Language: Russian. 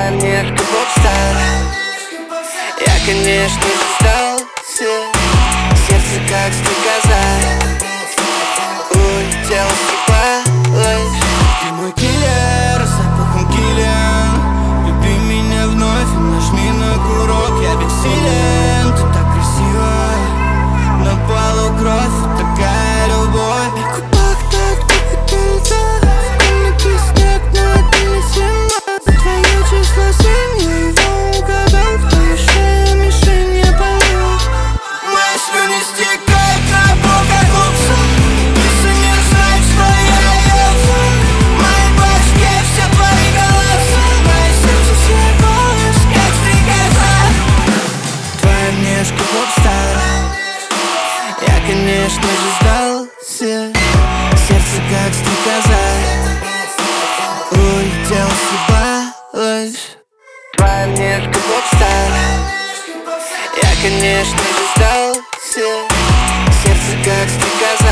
Твоя внешка попстар. Я, конечно же, сдался. Сердце как стрекоза улетело, съебалось. Ты мой киллер, с запахом Киллиан. Люби меня вновь и нажми на курок. Я бессилен, ты так красива. На полу кровь, такая любовь. На губах так это лица. В комнате снег, но это не зима. Твое число 7, я его угадал. В твою шею мишень я пойму. Мои слюни стекают на пол, как лупса. Если не знаешь, что я явился. В моей башке все твои голоса. Мое сердце съебалось, как стрекоза. Твоя внешка попстар. Я, конечно же, сдался. Сердце как стрекоза улетело, съебалось. Твоя внешка попстар. Я, конечно же, сдался. Сердце как стрекоза